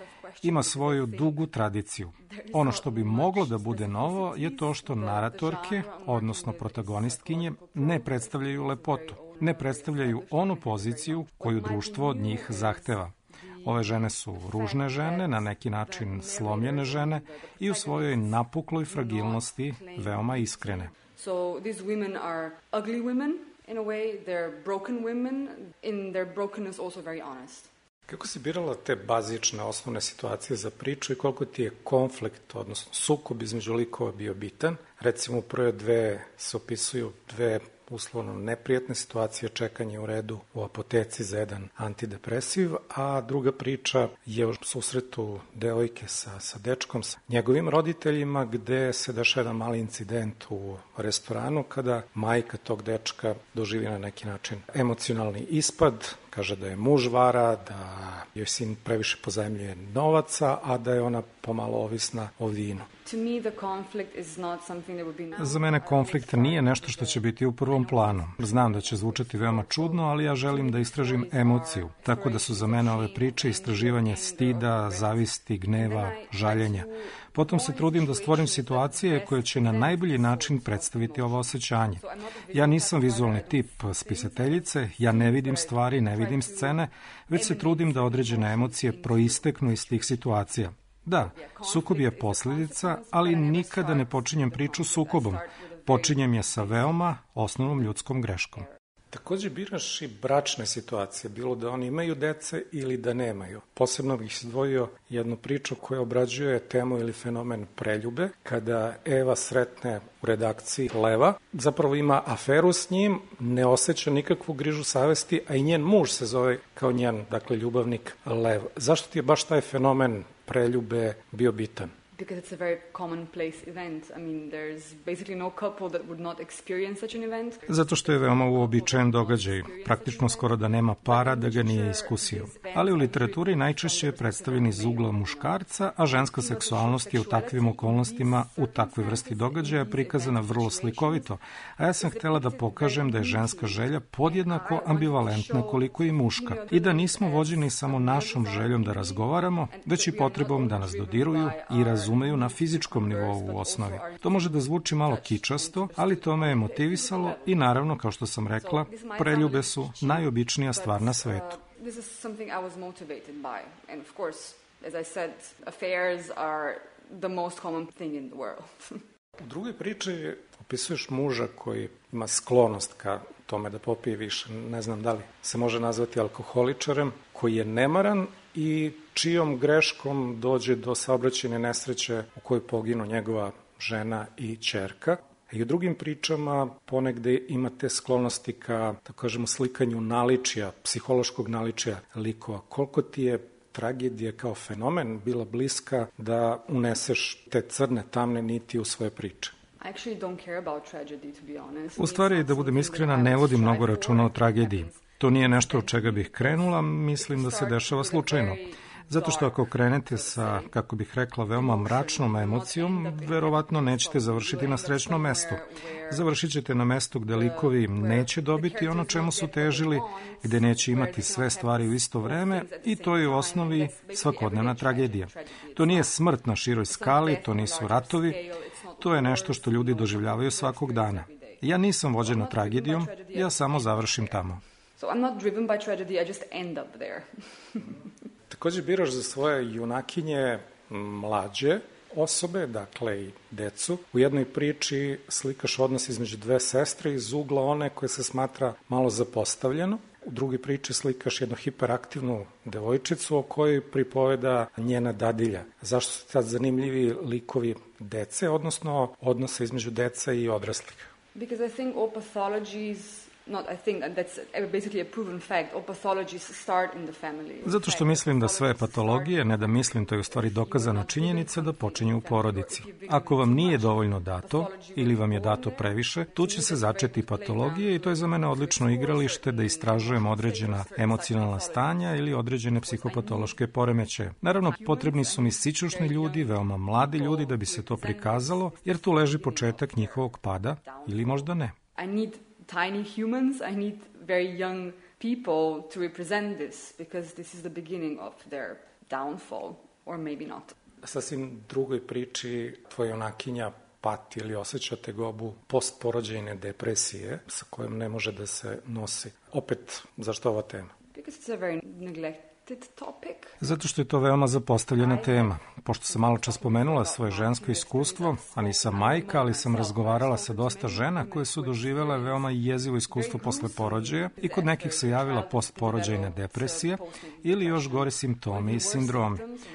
ima svoju dugu tradiciju. Ono što bi moglo da bude novo je to što naratorke, odnosno protagonistkinje, ne predstavljaju lepotu, ne predstavljaju onu poziciju koju društvo od njih zahteva. Ove žene su ružne žene, na neki način slomljene žene i u svojoj napukloj fragilnosti veoma iskrene. So these women are ugly women in a way, they're broken women, in their brokenness also very honest. Kako si birala te bazične osnovne situacije za priču i koliko ti je konflikt, odnosno sukob između likova bio bitan? Recimo u prve dve se opisuju dve uslovno neprijatne situacije, čekanje u redu u apoteci za jedan antidepresiv, a druga priča je u susretu devojke sa, sa dečkom, sa njegovim roditeljima, gde se dešava jedan mali incident u restoranu kada majka tog dečka doživi na neki način emocionalni ispad, kaže da je muž vara, da joj sin previše pozajmljuje novaca, a da je ona pomalo ovisna o vinu. Za mene konflikt nije nešto što će biti u prvom planu. Znam da će zvučati veoma čudno, ali ja želim da istražim emociju. Tako da su za mene ove priče istraživanje stida, zavisti, gneva, žaljenja. Potom se trudim da stvorim situacije koje će na najbolji način predstaviti ovo osjećanje. Ja nisam vizualni tip spisateljice, ja ne vidim stvari, ne vidim scene, već se trudim da određene emocije proisteknu iz tih situacija. Da, sukob je posljedica, ali nikada ne počinjem priču sukobom. Počinjem je sa veoma osnovnom ljudskom greškom. Takođe biraš i bračne situacije, bilo da oni imaju dece ili da nemaju. Posebno bih izdvojio jednu priču koja obrađuje temu ili fenomen preljube, kada Eva sretne u redakciji Leva, zapravo ima aferu s njim, ne osjeća nikakvu grižu savesti, a i njen muž se zove kao njen, dakle, ljubavnik Lev. Zašto ti je baš taj fenomen preljube bio bitan? Because it's a very commonplace event. I mean, there's basically no couple that would not experience such an event. Zato što je veoma uobičajen događaj. Praktično skoro da nema para da ga nije iskusio. Ali u literaturi najčešće je predstavljen iz ugla muškarca, a ženska seksualnost je u takvim okolnostima, u takvoj vrsti događaja prikazana vrlo slikovito. A ja sam htjela da pokažem da je ženska želja podjednako ambivalentna koliko i muška. I da nismo vođeni samo našom željom da razgovaramo, već i potrebom da nas dodiruju i razumeju umeju na fizičkom nivou u osnovi. To može da zvuči malo kičasto, ali to me je motivisalo i naravno, kao što sam rekla, preljube su najobičnija stvar na svetu. This is something I was motivated by. And of course, as I said, affairs are the most common thing in the world. U drugoj priči opisuješ muža koji ima sklonost ka tome da popije više. Ne znam da li se može nazvati alkoholičarem, koji je nemaran i čijom greškom dođe do saobraćajne nesreće u kojoj poginu njegova žena i ćerka. I u drugim pričama ponegde imate sklonosti ka, da kažemo, slikanju naličija, psihološkog naličija likova. Koliko ti je tragedija kao fenomen bila bliska da uneseš te crne, tamne niti u svoje priče? U stvari, da budem iskrena, ne vodim mnogo računa o tragediji. To nije nešto od čega bih krenula, mislim da se dešava slučajno. Zato što ako krenete sa, kako bih rekla, veoma mračnom emocijom, verovatno nećete završiti na srećnom mestu. Završit ćete na mestu gde likovi neće dobiti ono čemu su težili, gde neće imati sve stvari u isto vreme i to je u osnovi svakodnevna tragedija. To nije smrt na široj skali, to nisu ratovi, to je nešto što ljudi doživljavaju svakog dana. Ja nisam vođena tragedijom, ja samo završim tamo. So I'm not driven by tragedy, I just end up there. Takođe biraš za svoje junakinje mlađe osobe, dakle i decu. U jednoj priči slikaš odnos između dve sestre iz ugla one koje se smatra malo zapostavljeno. U drugoj priči slikaš jednu hiperaktivnu devojčicu o kojoj pripoveda njena dadilja. Zašto su tad zanimljivi likovi dece, odnosno odnose između deca i odraslih? Because I think all pathologies Not, I think that's basically a proven fact. All pathologies start in the family. Zato što mislim da sve patologije, ne da mislim, to je u stvari dokazana činjenica da počinju u porodici. Ako vam nije dovoljno dato ili vam je dato previše, tu će se začeti patologije i to je za mene odlično igralište da istražujem određena emocionalna stanja ili određene psihopatološke poremećaje. Naravno, potrebni su mi sićušni ljudi, veoma mladi ljudi da bi se to prikazalo, jer tu leži početak njihovog pada ili možda ne. I need tiny humans, I need very young people to represent this, because this is the beginning of their downfall, or maybe not. Sasvim drugoj priči tvoja junakinja pati ili osjeća tegobu postporođajne depresije sa kojom ne može da se nosi. Opet, zašto ova tema? Because it's a very neglected Zato što je to veoma zapostavljena tema. Pošto sam malo čas spomenula svoje žensko iskustvo, a nisam majka, ali sam razgovarala sa dosta žena koje su doživele veoma jezivo iskustvo posle porođaja i kod nekih se javila postporođajna depresija ili još gore simptomi i sindromi.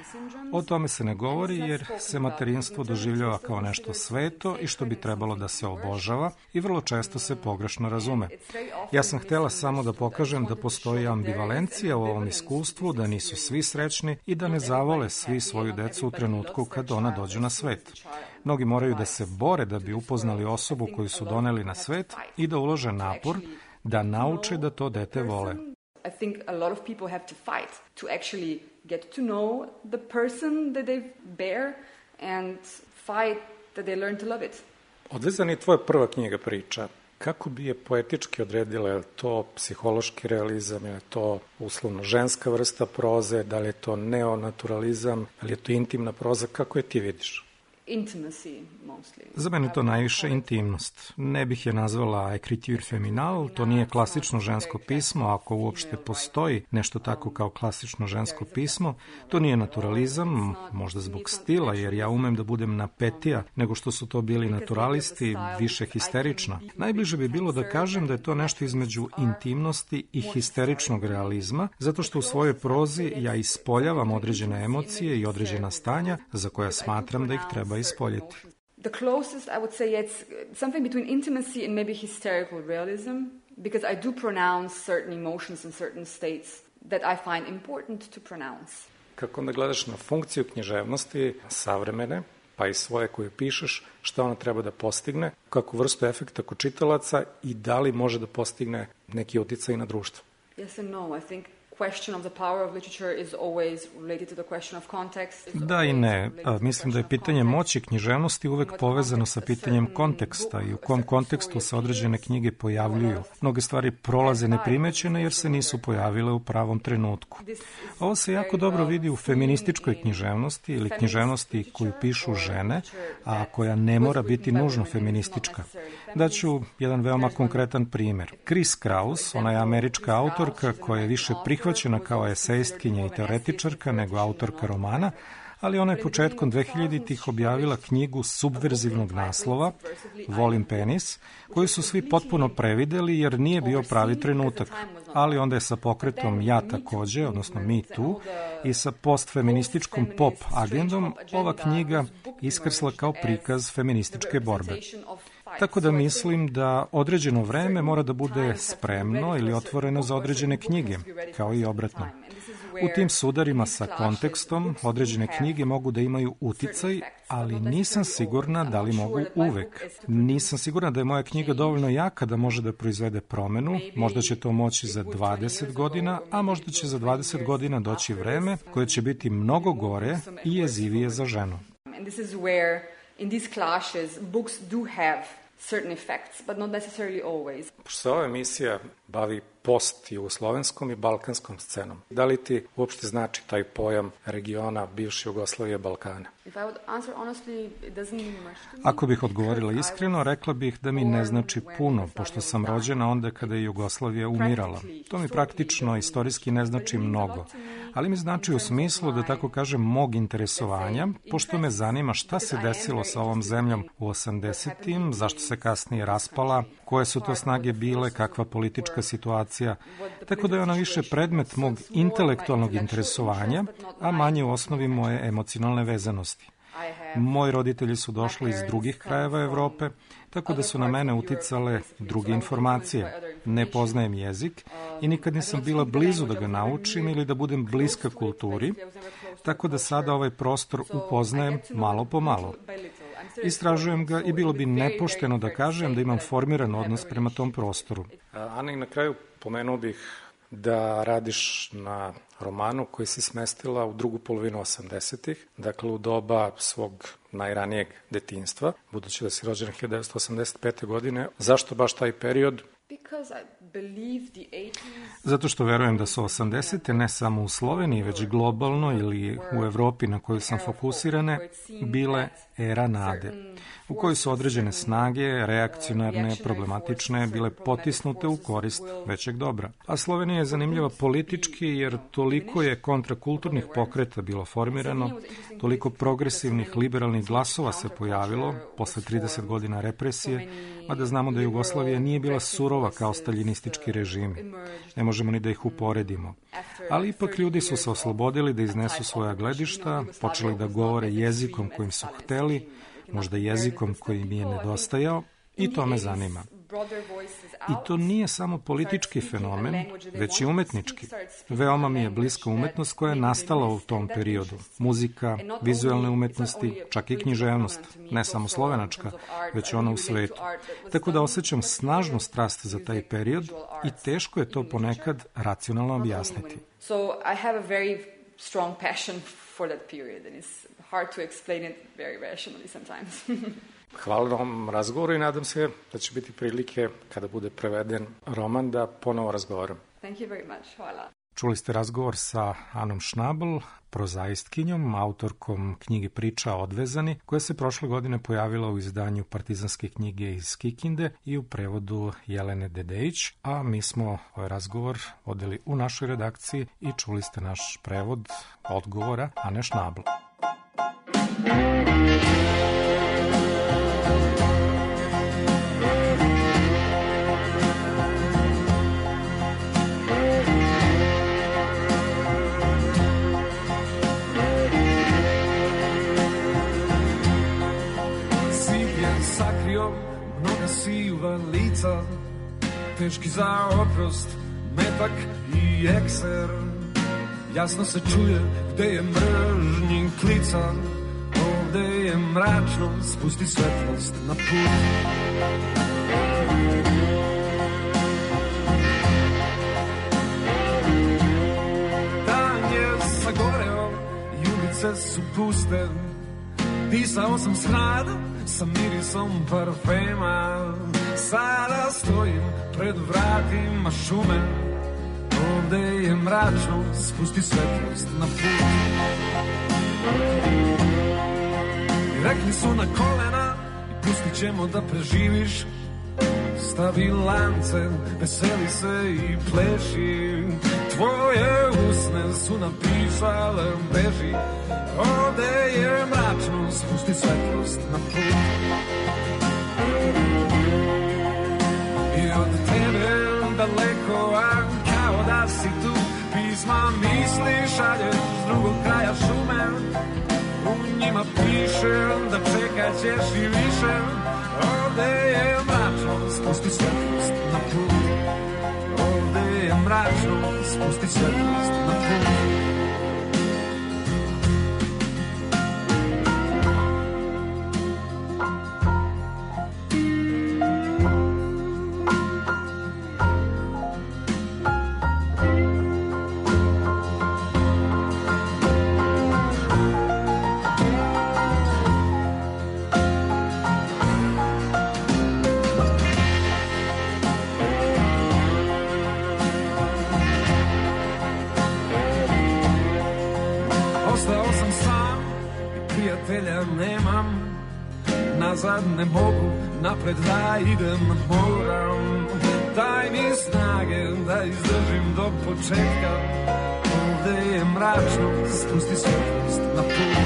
O tome se ne govori jer se materinstvo doživljava kao nešto sveto i što bi trebalo da se obožava i vrlo često se pogrešno razume. Ja sam htjela samo da pokažem da postoji ambivalencija u ovom iskustvu, da nisu svi srećni i da ne zavole svi svoju decu u trenutku kad ona dođu na svet. Mnogi moraju da se bore da bi upoznali osobu koju su doneli na svet i da ulože napor da nauče da to dete vole. I think a lot of people have to fight to actually get to know the person that they bear and fight that they learn to love it. Odvezan je tvoja prva knjiga priča. Kako bi je poetički odredila? Je li to psihološki realizam, je li to uslovno ženska vrsta proze, da li je to neonaturalizam, da li je to intimna proza, kako je ti vidiš? Intimacy, mostly. Za mene to najviše intimnost. Ne bih je nazvala écriture féminale, to nije klasično žensko pismo, ako uopšte postoji nešto tako kao klasično žensko pismo. To nije naturalizam, možda zbog stila, jer ja umem da budem napetija nego što su to bili naturalisti, više histerična. Najbliže bi bilo da kažem da je to nešto između intimnosti i histeričnog realizma, zato što u svojoj prozi ja ispoljavam određene emocije i određena stanja za koja smatram da ih treba ispoljiti. The closest, I would say, it's something between intimacy and maybe hysterical realism, because I do pronounce certain emotions and certain states that I find important to pronounce. Kako onda gledaš na funkciju književnosti savremene, pa i svoje koje pišeš, šta ona treba da postigne, kakvu vrstu efekta kod čitalaca i da li može da postigne neki uticaj na društvo? Yes and no, I think question of the power of literature is always related to the question of context. Da i ne. A, mislim da je pitanje moći književnosti uvek povezano sa pitanjem konteksta i u kom kontekstu se određene knjige pojavljuju. Mnoge stvari prolaze neprimećene jer se nisu pojavile u pravom trenutku. Ovo se jako dobro vidi u feminističkoj književnosti ili književnosti koju pišu žene, a koja ne mora biti nužno feministička. Daću jedan veoma konkretan primjer. Chris Kraus, ona je američka autorka koja je više prihvaćena kao esejistkinja i teoretičarka nego autorka romana, ali ona je početkom dvehiljaditih objavila knjigu subverzivnog naslova Volim penis, koju su svi potpuno prevideli jer nije bio pravi trenutak. Ali onda je sa pokretom Ja takođe, odnosno Me Too, i sa postfeminističkom pop agendom ova knjiga iskrsla kao prikaz feminističke borbe. Tako da mislim da određeno vreme mora da bude spremno ili otvoreno za određene knjige, kao i obratno. U tim sudarima sa kontekstom određene knjige mogu da imaju uticaj, ali nisam sigurna da li mogu uvek. Nisam sigurna da je moja knjiga dovoljno jaka da može da proizvede promenu, možda će to moći za dvadeset godina, a možda će za dvadeset godina doći vreme koje će biti mnogo gore i jezivije za ženu. In these clashes, books do have certain effects, but not necessarily always. Pošto se ova emisija bavi post-jugoslovenskom i balkanskom scenom, da li ti uopšte znači taj pojam regiona bivše Jugoslavije Balkana? Ako bih odgovorila iskreno, rekla bih da mi ne znači puno, pošto sam rođena onda kada je Jugoslavija umirala. To mi praktično istorijski ne znači mnogo, ali mi znači u smislu, da tako kažem, mog interesovanja, pošto me zanima šta se desilo sa ovom zemljom u osamdesetim, zašto se kasnije raspala, koje su to snage bile, kakva politička situacija, tako da je ona više predmet mog intelektualnog interesovanja, a manje u osnovi moje emocionalne vezanosti. Moji roditelji su došli iz drugih krajeva Evrope, tako da su na mene uticale druge informacije. Ne poznajem jezik i nikad nisam bila blizu da ga naučim ili da budem bliska kulturi, tako da sada ovaj prostor upoznajem malo po malo. Istražujem ga i bilo bi nepošteno da kažem da imam formiran odnos prema tom prostoru. Ana, i na kraju pomenuo bih da radiš na romanu koji si smestila u drugu polovinu osamdesetih, dakle u doba svog najranijeg detinjstva, budući da si rođena hiljadu devetsto osamdeset pete. godine. Zašto baš taj period? because I believe the eighties... Zato što verujem da su osamdesete ne samo u Sloveniji, već globalno ili u Evropi na koju sam fokusirane, bile era nade, u kojoj su određene snage, reakcionarne, problematične, bile potisnute u korist većeg dobra. A Slovenija je zanimljiva politički jer toliko je kontrakulturnih pokreta bilo formirano, toliko progresivnih liberalnih glasova se pojavilo posle trideset godina represije, mada znamo da Jugoslavija nije bila surova kao staljinistički režimi. Ne možemo ni da ih uporedimo. Ali ipak ljudi su se oslobodili da iznesu svoja gledišta, počeli da govore jezikom kojim su hteli, možda jezikom koji im je nedostajao, i to me zanima. I to nije samo politički fenomen, već i umetnički. Veoma mi je bliska umetnost koja je nastala u tom periodu. Muzika, vizualne umetnosti, čak i književnost, ne samo slovenačka, već ona u svetu. Tako da osjećam snažnu strast za taj period i teško je to ponekad racionalno objasniti. So I have a very strong passion for that period and it's hard to explain it very rationally sometimes. Hvala na ovom razgovoru i nadam se da će biti prilike kada bude preveden roman da ponovo razgovaram. Thank you very much. Hvala. Čuli ste razgovor sa Anom Schnabel, prozaistkinjom, autorkom knjige Priča Odvezani, koja se prošle godine pojavila u izdanju Partizanske knjige iz Kikinde i u prevodu Jelene Dedejić, a mi smo ovaj razgovor vodili u našoj redakciji i čuli ste naš prevod odgovora Ane Schnabel. Mnoga siva lica, teški za oprost, metak i ekser. Jasno se čuje gde je mržnji klica, ovde je mračno, spusti svetlost na put. Dan je sagoreo i ulice su puste, pisao sam s radom, sa mirisom parfema. Sada stojim pred vratima šume, ovde je mračno, spusti svetlost na put. Rekli su na kolena i pustit ćemo da preživiš. Stavi lance, veseli se i pleši. Tvoje usne su napisale beži. Ovde je mračno, spusti svetlost na put. I od tebe daleko, a kao da si tu, pisma misli šalješ s drugog kraja šume. U njima piše da čekat ćeš i više. Ovde je mračno, spusti svetlost na put. Ovde je mračno, spusti svetlost na put. Nemam, nazad ne mogu, napred da idem moram. Daj mi snage da izdržim do početka. Ovde je mračno, spusti svetlost na put.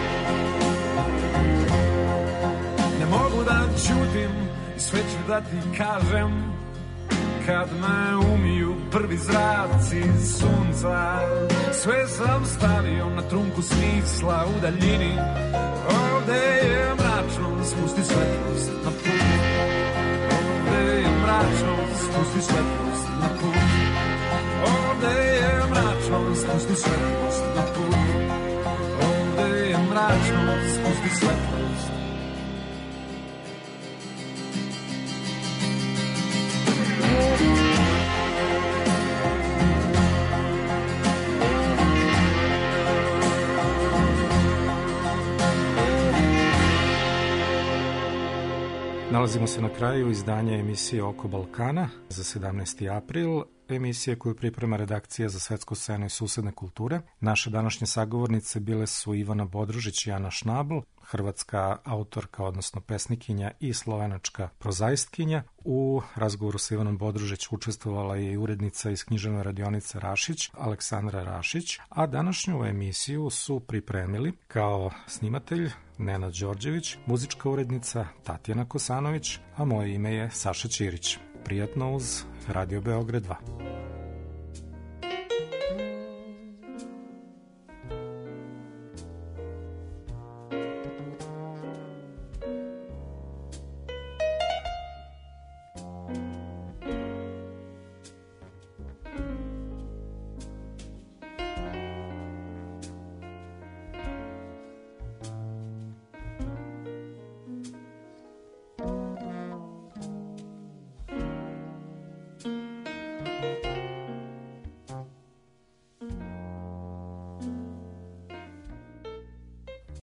Ne mogu da ćutim i sve ću da ti kažem. Kad me umiju prvi zraci sunca, sve sam stavio na trunku smisla u daljini. Ovde je mračno, spusti svetlost na put. Ovde je mračno, spusti svetlost na put. Ovde je mračno, spusti svetlost na put. Ovde je mračno, spusti svetlost. Nalazimo se na kraju izdanja emisije Oko Balkana za sedamnaesti april, emisije koju priprema redakcija za svetsku scenu i susedne kulture. Naše današnje sagovornice bile su Ivana Bodružić i Ana Šnabl, hrvatska autorka, odnosno pesnikinja i slovenačka prozaistkinja. U razgovoru sa Ivanom Bodružić učestvovala je i urednica iz književne radionice Rašić, Aleksandra Rašić, a današnju emisiju su pripremili kao snimatelj Nenad Đorđević, muzička urednica Tatjana Kosanović, a moje ime je Saša Ćirić. Prijatno uz Radio Beograd dva.